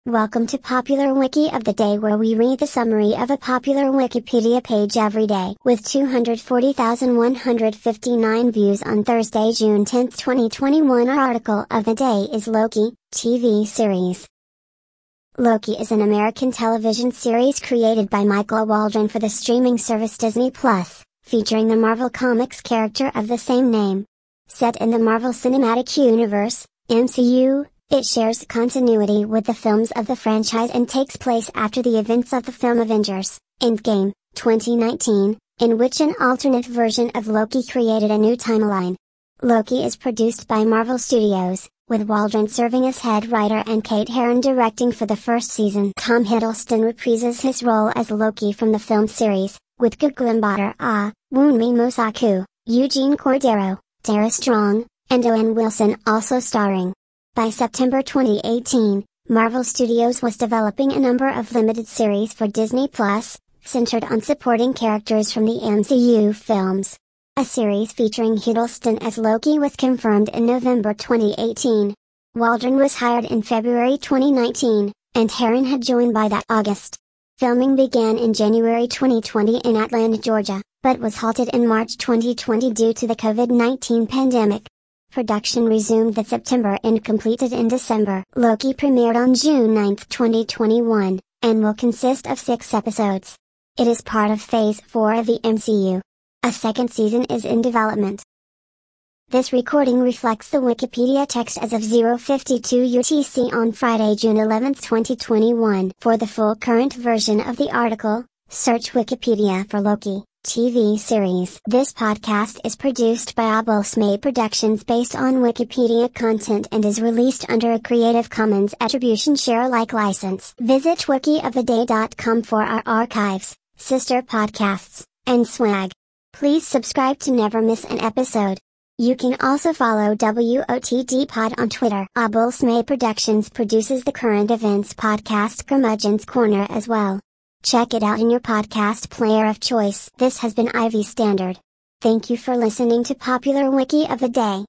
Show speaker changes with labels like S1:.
S1: Welcome to Popular Wiki of the Day, where we read the summary of a popular Wikipedia page every day. With 240,159 views on Thursday, June 10, 2021, our article of the day is Loki, TV series. Loki is an American television series created by Michael Waldron for the streaming service Disney+, featuring the Marvel Comics character of the same name. Set in the Marvel Cinematic Universe, MCU, it shares continuity with the films of the franchise and takes place after the events of the film Avengers: Endgame, 2019, in which an alternate version of Loki created a new timeline. Loki is produced by Marvel Studios, with Waldron serving as head writer and Kate Herron directing for the first season. Tom Hiddleston reprises his role as Loki from the film series, with Gugu Mbatha, Wunmi Mosaku, Eugene Cordero, Tara Strong, and Owen Wilson also starring. By September 2018, Marvel Studios was developing a number of limited series for Disney+, centered on supporting characters from the MCU films. A series featuring Hiddleston as Loki was confirmed in November 2018. Waldron was hired in February 2019, and Herron had joined by that August. Filming began in January 2020 in Atlanta, Georgia, but was halted in March 2020 due to the COVID-19 pandemic. Production resumed that September and completed in December. Loki premiered on June 9, 2021, and will consist of 6 episodes. It is part of Phase 4 of the MCU. A second season is in development. This recording reflects the Wikipedia text as of 0:52 UTC on Friday, June 11, 2021. For the full current version of the article, search Wikipedia for Loki TV series. This podcast is produced by Abulsmay Productions based on Wikipedia content and is released under a Creative Commons Attribution Share Alike license. Visit wikioftheday.com for our archives, sister podcasts, and swag. Please subscribe to never miss an episode. You can also follow WOTD Pod on Twitter. Abulsmay Productions produces the current events podcast Curmudgeon's Corner as well. Check it out in your podcast player of choice. This has been Ivy Standard. Thank you for listening to Popular Wiki of the Day.